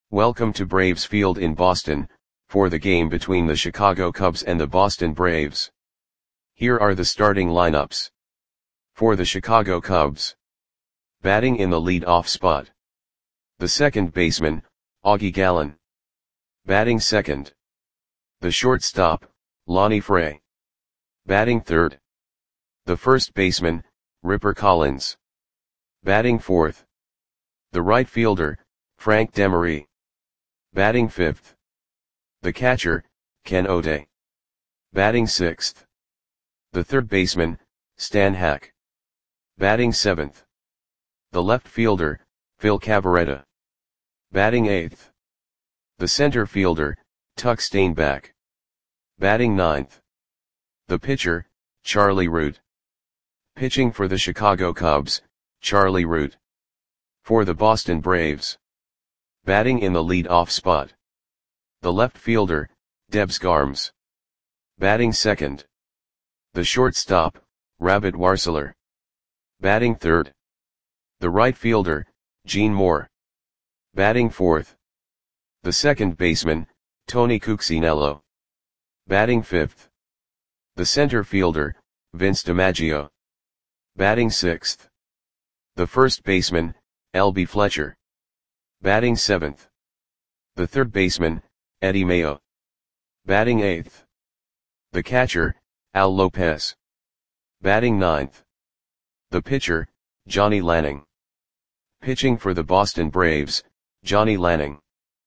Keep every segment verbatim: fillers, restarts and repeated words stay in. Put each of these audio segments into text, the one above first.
Welcome to Braves Field in Boston, for the game between the Chicago Cubs and the Boston Braves. Here are the starting lineups. For the Chicago Cubs. Batting in the lead-off spot. The second baseman, Augie Gallen. Batting second. The shortstop, Lonnie Fray. Batting third. The first baseman, Ripper Collins. Batting fourth. The right fielder, Frank Demery. Batting fifth. The catcher, Ken O'Day. Batting sixth. The third baseman, Stan Hack. Batting seventh. The left fielder, Phil Cavarretta. Batting eighth. The center fielder, Tuck Stainback. Batting ninth. The pitcher, Charlie Root. Pitching for the Chicago Cubs, Charlie Root. For the Boston Braves. Batting in the lead-off spot. The left fielder, Debs Garms. Batting second. The shortstop, Rabbit Warseler. Batting third. The right fielder, Gene Moore. Batting fourth. The second baseman, Tony Cuccinello. Batting fifth. The center fielder, Vince DiMaggio. Batting sixth. The first baseman, L B Fletcher. Batting seventh. The third baseman, Eddie Mayo. Batting eighth. The catcher, Al Lopez. Batting ninth. The pitcher, Johnny Lanning. Pitching for the Boston Braves, Johnny Lanning.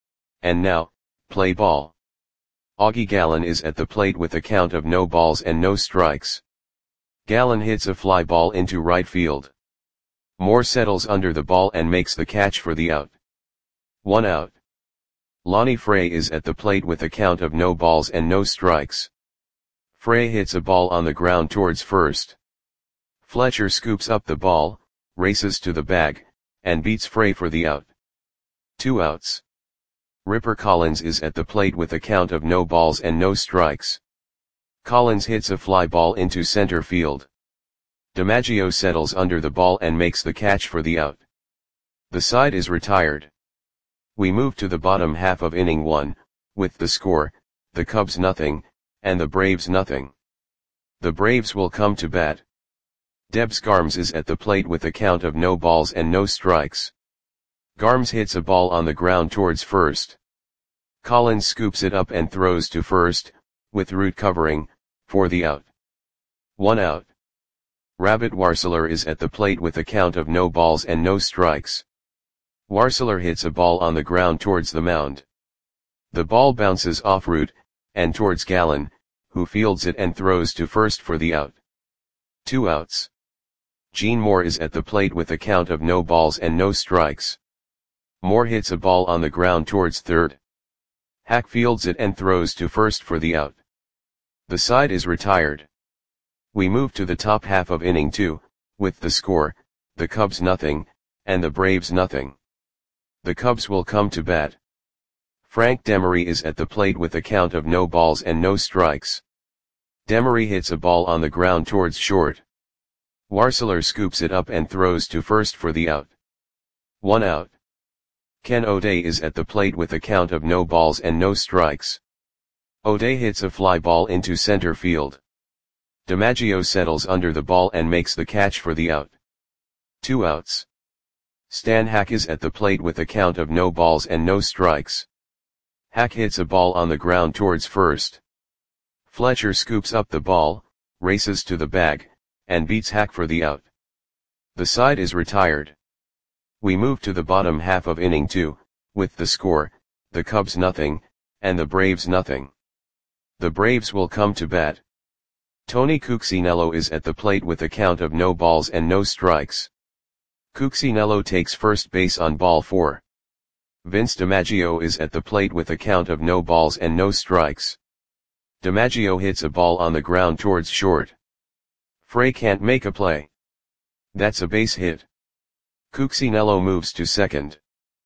And now, play ball. Augie Gallen is at the plate with a count of no balls and no strikes. Gallen hits a fly ball into right field. Moore settles under the ball and makes the catch for the out. One out. Lonnie Fray is at the plate with a count of no balls and no strikes. Fray hits a ball on the ground towards first. Fletcher scoops up the ball, races to the bag, and beats Fray for the out. Two outs. Ripper Collins is at the plate with a count of no balls and no strikes. Collins hits a fly ball into center field. DiMaggio settles under the ball and makes the catch for the out. The side is retired. We move to the bottom half of inning one, with the score, the Cubs nothing, and the Braves nothing. The Braves will come to bat. Debs Garms is at the plate with a count of no balls and no strikes. Garms hits a ball on the ground towards first. Collins scoops it up and throws to first, with Root covering, for the out. One out. Rabbit Warseler is at the plate with a count of no balls and no strikes. Warseler hits a ball on the ground towards the mound. The ball bounces off Root, and towards Gallen, who fields it and throws to first for the out. Two outs. Gene Moore is at the plate with a count of no balls and no strikes. Moore hits a ball on the ground towards third. Hack fields it and throws to first for the out. The side is retired. We move to the top half of inning two, with the score, the Cubs nothing, and the Braves nothing. The Cubs will come to bat. Frank Demery is at the plate with a count of no balls and no strikes. Demery hits a ball on the ground towards short. Warseler scoops it up and throws to first for the out. One out. Ken O'Day is at the plate with a count of no balls and no strikes. O'Day hits a fly ball into center field. DiMaggio settles under the ball and makes the catch for the out. Two outs. Stan Hack is at the plate with a count of no balls and no strikes. Hack hits a ball on the ground towards first. Fletcher scoops up the ball, races to the bag, and beats Hack for the out. The side is retired. We move to the bottom half of inning two, with the score, the Cubs nothing, and the Braves nothing. The Braves will come to bat. Tony Cuccinello is at the plate with a count of no balls and no strikes. Cuccinello takes first base on ball four. Vince DiMaggio is at the plate with a count of no balls and no strikes. DiMaggio hits a ball on the ground towards short. Fray can't make a play. That's a base hit. Cuccinello moves to second.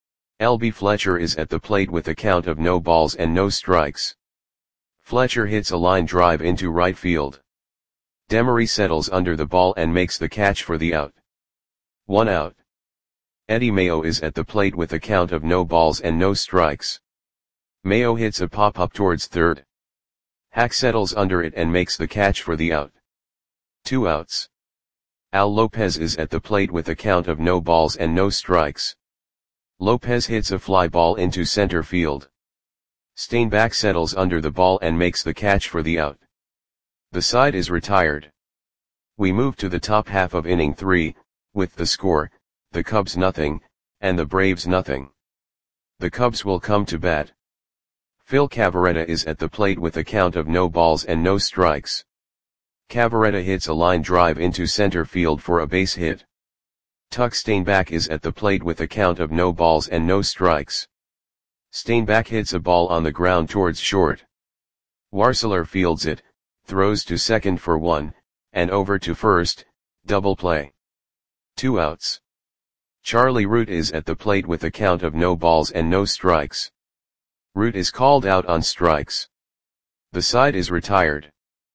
L B Fletcher is at the plate with a count of no balls and no strikes. Fletcher hits a line drive into right field. Demery settles under the ball and makes the catch for the out. One out. Eddie Mayo is at the plate with a count of no balls and no strikes. Mayo hits a pop-up towards third. Hack settles under it and makes the catch for the out. Two outs. Al Lopez is at the plate with a count of no balls and no strikes. Lopez hits a fly ball into center field. Steinbach settles under the ball and makes the catch for the out. The side is retired. We move to the top half of inning three, with the score, the Cubs nothing, and the Braves nothing. The Cubs will come to bat. Phil Cavarretta is at the plate with a count of no balls and no strikes. Cavarretta hits a line drive into center field for a base hit. Tuck Steinbach is at the plate with a count of no balls and no strikes. Steinbach hits a ball on the ground towards short. Warseler fields it, throws to second for one, and over to first, double play. Two outs. Charlie Root is at the plate with a count of no balls and no strikes. Root is called out on strikes. The side is retired.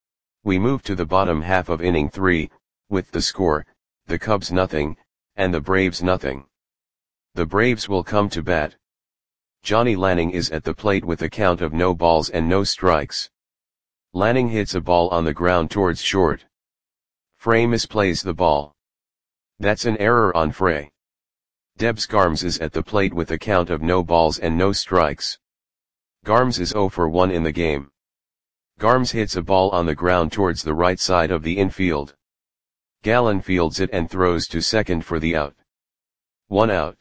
We move to the bottom half of inning three, with the score, the Cubs nothing, and the Braves nothing. The Braves will come to bat. Johnny Lanning is at the plate with a count of no balls and no strikes. Lanning hits a ball on the ground towards short. Frey misplays the ball. That's an error on Frey. Debs Garms is at the plate with a count of no balls and no strikes. Garms is oh for one in the game. Garms hits a ball on the ground towards the right side of the infield. Gallen fields it and throws to second for the out. One out.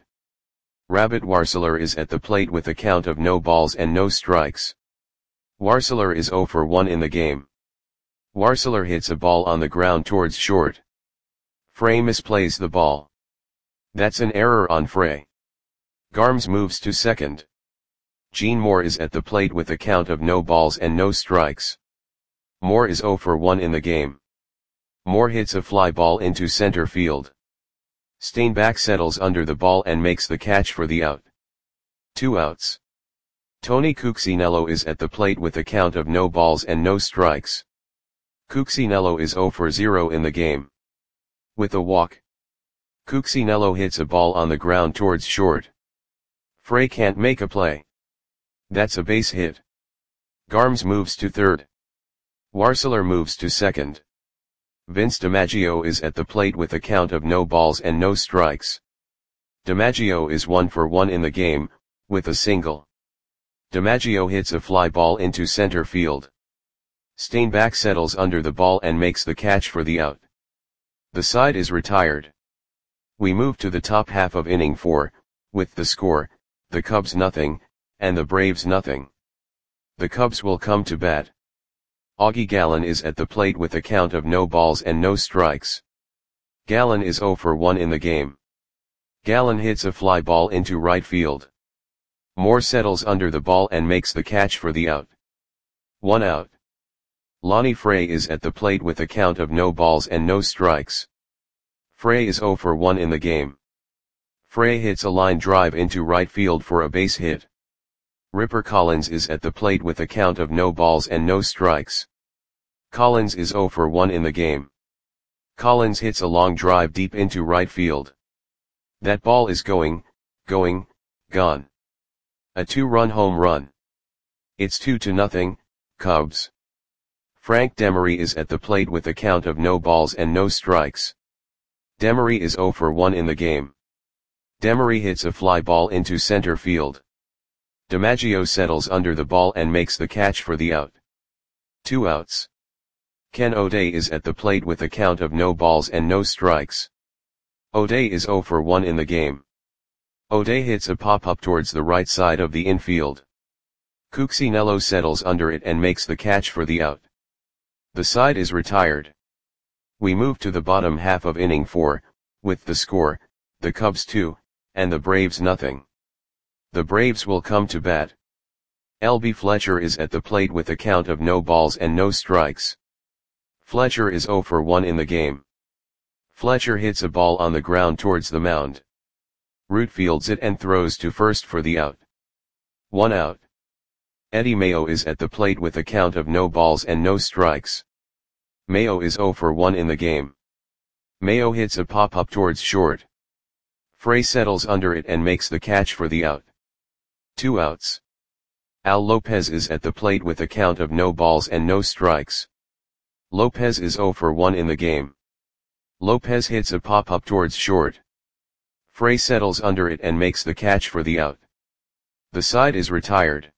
Rabbit Warseler is at the plate with a count of no balls and no strikes. Warseler is oh for one in the game. Warseler hits a ball on the ground towards short. Frey misplays the ball. That's an error on Frey. Garms moves to second. Gene Moore is at the plate with a count of no balls and no strikes. Moore is oh for one in the game. Moore hits a fly ball into center field. Steinbach settles under the ball and makes the catch for the out. Two outs. Tony Cuccinello is at the plate with a count of no balls and no strikes. Cuccinello is oh for zero in the game. With a walk. Cuccinello hits a ball on the ground towards short. Frey can't make a play. That's a base hit. Garms moves to third. Warseler moves to second. Vince DiMaggio is at the plate with a count of no balls and no strikes. DiMaggio is one for one in the game, with a single. DiMaggio hits a fly ball into center field. Steinbach settles under the ball and makes the catch for the out. The side is retired. We move to the top half of inning four, with the score, the Cubs nothing, and the Braves nothing. The Cubs will come to bat. Augie Gallen is at the plate with a count of no balls and no strikes. Gallen is oh for one in the game. Gallen hits a fly ball into right field. Moore settles under the ball and makes the catch for the out. One out. Lonnie Frey is at the plate with a count of no balls and no strikes. Frey is oh for one in the game. Frey hits a line drive into right field for a base hit. Ripper Collins is at the plate with a count of no balls and no strikes. Collins is oh for one in the game. Collins hits a long drive deep into right field. That ball is going, going, gone. A two-run home run. It's two to nothing, Cubs. Frank Demery is at the plate with a count of no balls and no strikes. Demery is oh for one in the game. Demery hits a fly ball into center field. DiMaggio settles under the ball and makes the catch for the out. Two outs. Ken O'Day is at the plate with a count of no balls and no strikes. O'Day is oh for one in the game. O'Day hits a pop-up towards the right side of the infield. Cuccinello settles under it and makes the catch for the out. The side is retired. We move to the bottom half of inning four, with the score, the Cubs two, and the Braves nothing. The Braves will come to bat. L B Fletcher is at the plate with a count of no balls and no strikes. Fletcher is oh for one in the game. Fletcher hits a ball on the ground towards the mound. Root fields it and throws to first for the out. One out. Eddie Mayo is at the plate with a count of no balls and no strikes. Mayo is oh for one in the game. Mayo hits a pop-up towards short. Frey settles under it and makes the catch for the out. Two outs. Al Lopez is at the plate with a count of no balls and no strikes. Lopez is zero for one in the game. Lopez hits a pop-up towards short. Frey settles under it and makes the catch for the out. The side is retired.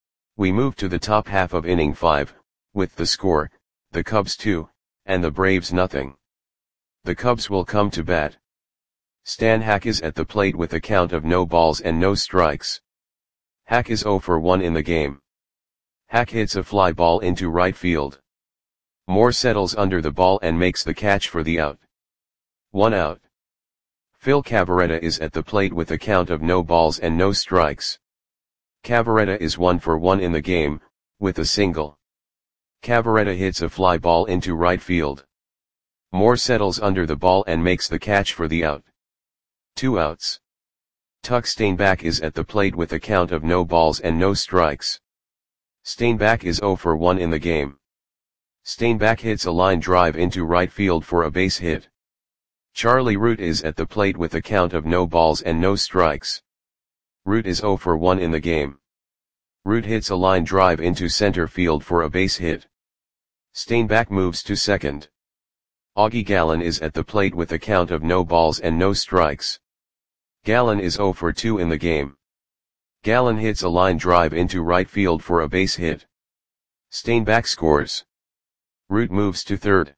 We move to the top half of inning five, with the score, the Cubs two, and the Braves nothing. The Cubs will come to bat. Stan Hack is at the plate with a count of no balls and no strikes. Hack is zero for one in the game. Hack hits a fly ball into right field. Moore settles under the ball and makes the catch for the out. One out. Phil Cavarretta is at the plate with a count of no balls and no strikes. Cavarretta is one for one in the game, with a single. Cavarretta hits a fly ball into right field. Moore settles under the ball and makes the catch for the out. Two outs. Tuck Steinbach is at the plate with a count of no balls and no strikes. Steinbach is zero for one in the game. Steinbach hits a line drive into right field for a base hit. Charlie Root is at the plate with a count of no balls and no strikes. Root is zero for one in the game. Root hits a line drive into center field for a base hit. Steinbach moves to second. Augie Gallen is at the plate with a count of no balls and no strikes. Gallen is zero for two in the game. Gallen hits a line drive into right field for a base hit. Steinbach scores. Root moves to third.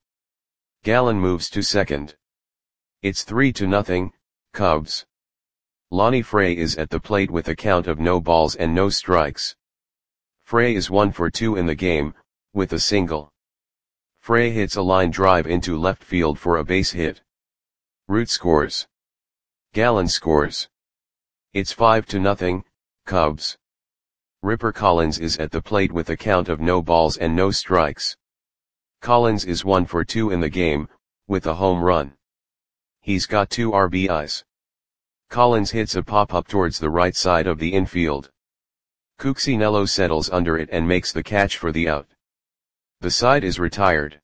Gallen moves to second. It's three to nothing, Cubs. Lonnie Frey is at the plate with a count of no balls and no strikes. Frey is one for two in the game, with a single. Frey hits a line drive into left field for a base hit. Root scores. Gallen scores. It's five to nothing, Cubs. Ripper Collins is at the plate with a count of no balls and no strikes. Collins is one for two in the game, with a home run. He's got two R B Is. Collins hits a pop-up towards the right side of the infield. Cuccinello settles under it and makes the catch for the out. The side is retired.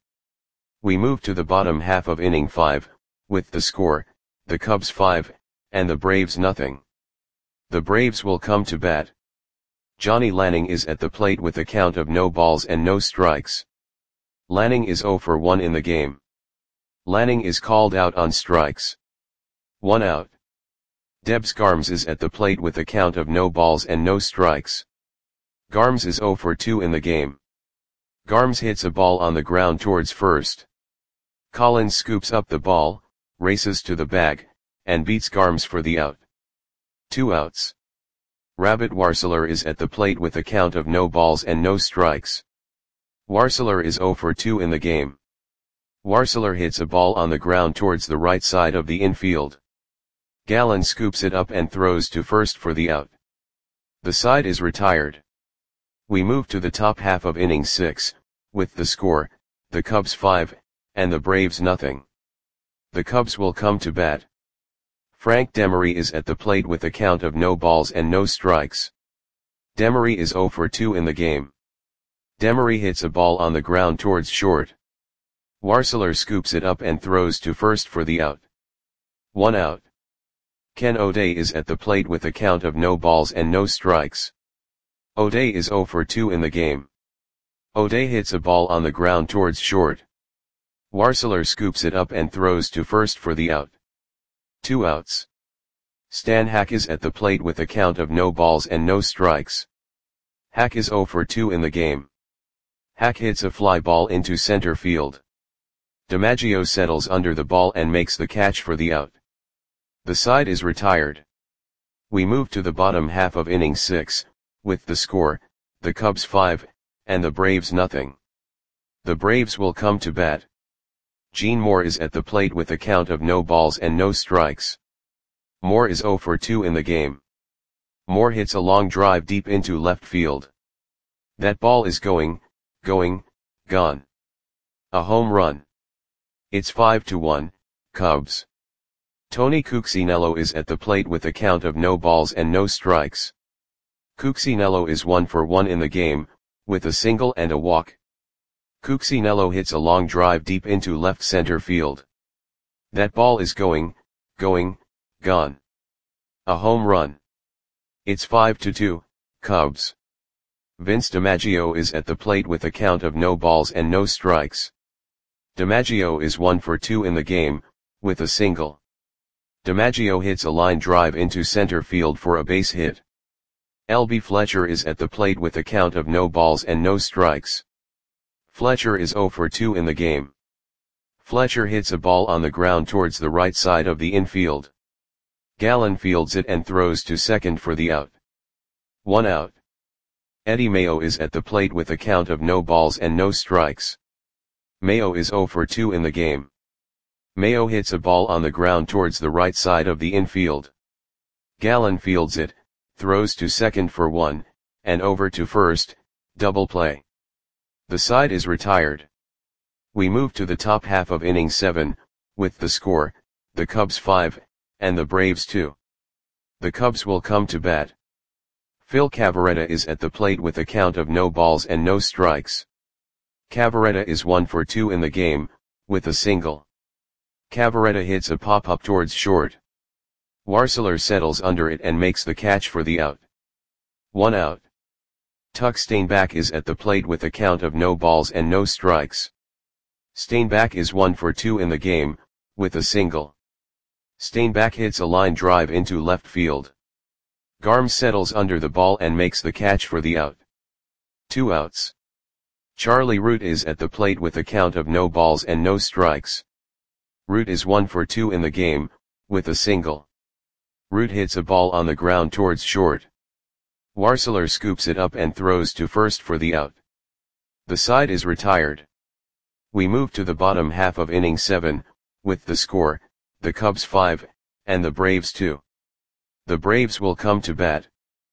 We move to the bottom half of inning five, with the score, the Cubs five, and the Braves nothing. The Braves will come to bat. Johnny Lanning is at the plate with a count of no balls and no strikes. Lanning is zero for one in the game. Lanning is called out on strikes. One out. Debs Garms is at the plate with a count of no balls and no strikes. Garms is zero for two in the game. Garms hits a ball on the ground towards first. Collins scoops up the ball, races to the bag, and beats Garms for the out. Two outs. Rabbit Warseler is at the plate with a count of no balls and no strikes. Warseler is zero for two in the game. Warseler hits a ball on the ground towards the right side of the infield. Gallen scoops it up and throws to first for the out. The side is retired. We move to the top half of inning six, with the score, the Cubs five, and the Braves nothing. The Cubs will come to bat. Frank Demery is at the plate with a count of no balls and no strikes. Demery is zero for two in the game. Demery hits a ball on the ground towards short. Warseler scoops it up and throws to first for the out. One out. Ken O'Day is at the plate with a count of no balls and no strikes. O'Day is zero for two in the game. O'Day hits a ball on the ground towards short. Warseler scoops it up and throws to first for the out. Two outs. Stan Hack is at the plate with a count of no balls and no strikes. Hack is zero for two in the game. Hack hits a fly ball into center field. DiMaggio settles under the ball and makes the catch for the out. The side is retired. We move to the bottom half of inning six, with the score, the Cubs five, and the Braves nothing. The Braves will come to bat. Gene Moore is at the plate with a count of no balls and no strikes. Moore is zero for two in the game. Moore hits a long drive deep into left field. That ball is going, going, gone. A home run. It's five to one, Cubs. Tony Cuccinello is at the plate with a count of no balls and no strikes. Cuccinello is one for one in the game, with a single and a walk. Cuccinello hits a long drive deep into left center field. That ball is going, going, gone. A home run. It's five to two, Cubs. Vince DiMaggio is at the plate with a count of no balls and no strikes. DiMaggio is one for two in the game, with a single. DiMaggio hits a line drive into center field for a base hit. L B Fletcher is at the plate with a count of no balls and no strikes. Fletcher is zero for two in the game. Fletcher hits a ball on the ground towards the right side of the infield. Gallen fields it and throws to second for the out. One out. Eddie Mayo is at the plate with a count of no balls and no strikes. Mayo is zero for two in the game. Mayo hits a ball on the ground towards the right side of the infield. Gallen fields it, throws to second for one, and over to first, double play. The side is retired. We move to the top half of inning seven, with the score, the Cubs five, and the Braves two. The Cubs will come to bat. Phil Cavarretta is at the plate with a count of no balls and no strikes. Cavarretta is one for two in the game, with a single. Cavarretta hits a pop-up towards short. Warseler settles under it and makes the catch for the out. One out. Tuck Steinbach is at the plate with a count of no balls and no strikes. Steinbach is one for two in the game, with a single. Steinbach hits a line drive into left field. Garm settles under the ball and makes the catch for the out. Two outs. Charlie Root is at the plate with a count of no balls and no strikes. Root is one for two in the game, with a single. Root hits a ball on the ground towards short. Warseler scoops it up and throws to first for the out. The side is retired. We move to the bottom half of inning seven, with the score, the Cubs five, and the Braves two. The Braves will come to bat.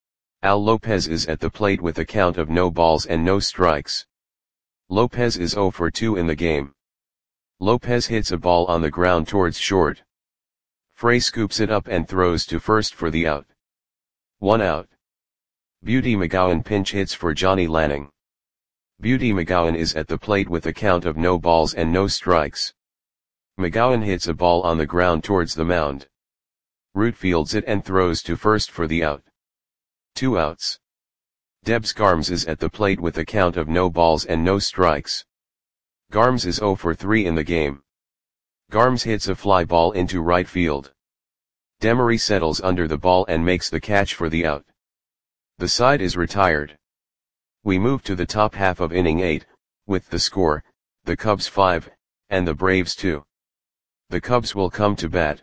Al Lopez is at the plate with a count of no balls and no strikes. Lopez is zero for two in the game. Lopez hits a ball on the ground towards short. Frey scoops it up and throws to first for the out. One out. Beauty McGowan pinch hits for Johnny Lanning. Beauty McGowan is at the plate with a count of no balls and no strikes. McGowan hits a ball on the ground towards the mound. Root fields it and throws to first for the out. Two outs. Debs Garms is at the plate with a count of no balls and no strikes. Garms is zero for three in the game. Garms hits a fly ball into right field. Demery settles under the ball and makes the catch for the out. The side is retired. We move to the top half of inning eight, with the score, the Cubs five, and the Braves two. The Cubs will come to bat.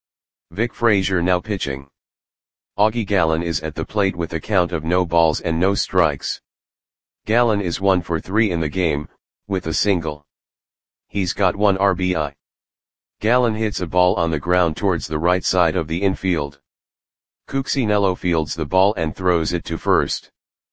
Vic Frazier now pitching. Augie Gallen is at the plate with a count of no balls and no strikes. Gallen is one for three in the game, with a single. He's got one R B I. Gallen hits a ball on the ground towards the right side of the infield. Cuccinello fields the ball and throws it to first.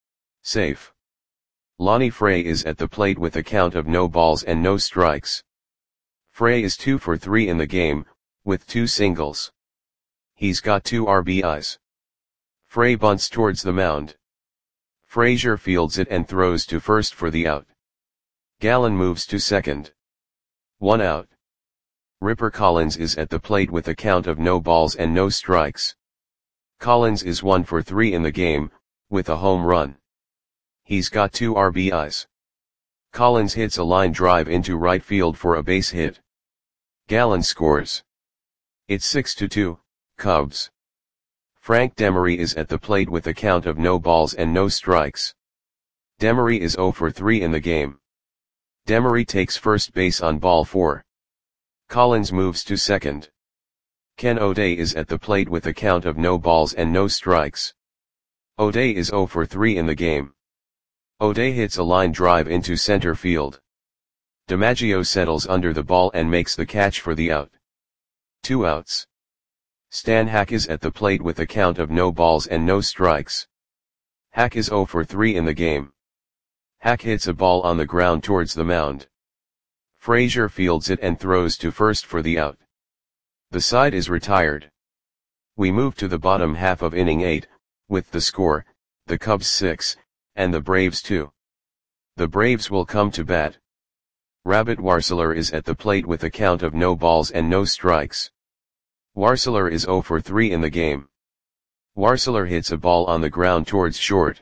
Safe. Lonnie Frey is at the plate with a count of no balls and no strikes. Frey is two for three in the game, with two singles. He's got two R B Is. Frey bunts towards the mound. Frazier fields it and throws to first for the out. Gallen moves to second. One out. Ripper Collins is at the plate with a count of no balls and no strikes. Collins is one for three in the game, with a home run. He's got two R B Is. Collins hits a line drive into right field for a base hit. Gallen scores. It's six to two, Cubs. Frank Demery is at the plate with a count of no balls and no strikes. Demery is zero for three in the game. Demery takes first base on ball four. Collins moves to second. Ken O'Day is at the plate with a count of no balls and no strikes. O'Day is zero for three in the game. O'Day hits a line drive into center field. DiMaggio settles under the ball and makes the catch for the out. Two outs. Stan Hack is at the plate with a count of no balls and no strikes. Hack is zero for three in the game. Hack hits a ball on the ground towards the mound. Frazier fields it and throws to first for the out. The side is retired. We move to the bottom half of inning eight, with the score, the Cubs six, and the Braves two. The Braves will come to bat. Rabbit Warseler is at the plate with a count of no balls and no strikes. Warseler is zero for three in the game. Warseler hits a ball on the ground towards short.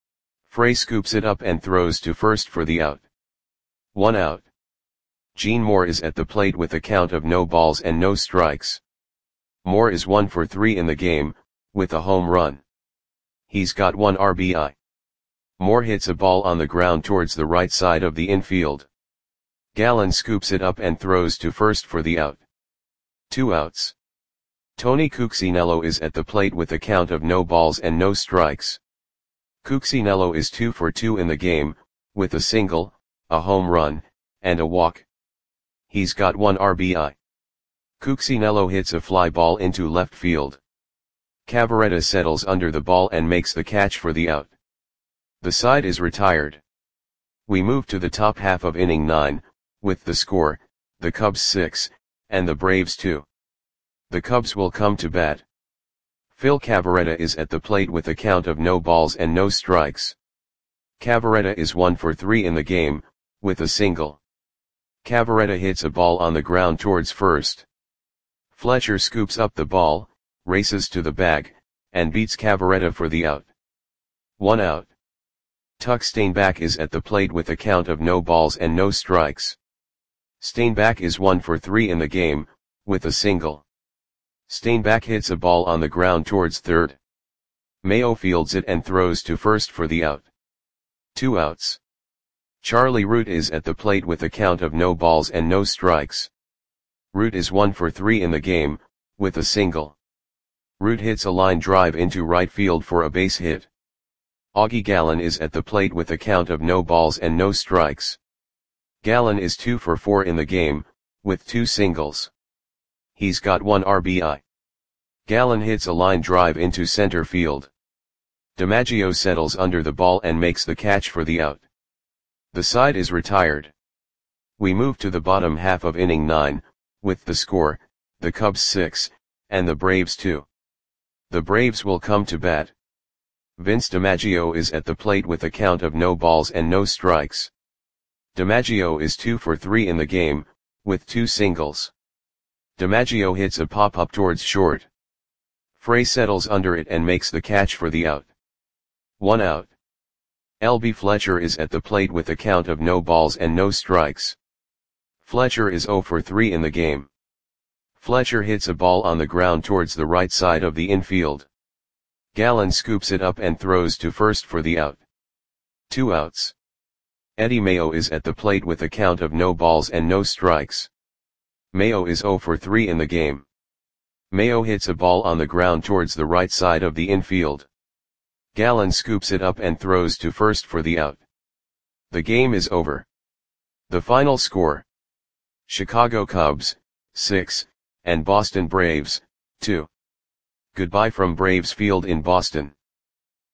Frey scoops it up and throws to first for the out. One out. Gene Moore is at the plate with a count of no balls and no strikes. Moore is one for three in the game, with a home run. He's got one R B I. Moore hits a ball on the ground towards the right side of the infield. Gallen scoops it up and throws to first for the out. Two outs. Tony Cuccinello is at the plate with a count of no balls and no strikes. Cuccinello is two for two in the game, with a single, a home run, and a walk. He's got one R B I. Cuccinello hits a fly ball into left field. Cavarretta settles under the ball and makes the catch for the out. The side is retired. We move to the top half of inning nine, with the score, the Cubs six, and the Braves two. The Cubs will come to bat. Phil Cavarretta is at the plate with a count of no balls and no strikes. Cavarretta is one for three in the game, with a single. Cavarretta hits a ball on the ground towards first. Fletcher scoops up the ball, races to the bag, and beats Cavarretta for the out. One out. Tuck Steinbach is at the plate with a count of no balls and no strikes. Steinbach is one for three in the game, with a single. Steinbach hits a ball on the ground towards third. Mayo fields it and throws to first for the out. Two outs. Charlie Root is at the plate with a count of no balls and no strikes. Root is one for three in the game, with a single. Root hits a line drive into right field for a base hit. Augie Gallen is at the plate with a count of no balls and no strikes. Gallen is two for four in the game, with two singles. He's got one R B I. Gallen hits a line drive into center field. DiMaggio settles under the ball and makes the catch for the out. The side is retired. We move to the bottom half of inning nine, with the score, the Cubs six, and the Braves two. The Braves will come to bat. Vince DiMaggio is at the plate with a count of no balls and no strikes. DiMaggio is two for three in the game, with two singles. DiMaggio hits a pop-up towards short. Frey settles under it and makes the catch for the out. One out. L B Fletcher is at the plate with a count of no balls and no strikes. Fletcher is zero for three in the game. Fletcher hits a ball on the ground towards the right side of the infield. Gallen scoops it up and throws to first for the out. Two outs. Eddie Mayo is at the plate with a count of no balls and no strikes. Mayo is zero for three in the game. Mayo hits a ball on the ground towards the right side of the infield. Gallen scoops it up and throws to first for the out. The game is over. The final score: Chicago Cubs, six, and Boston Braves, two. Goodbye from Braves Field in Boston.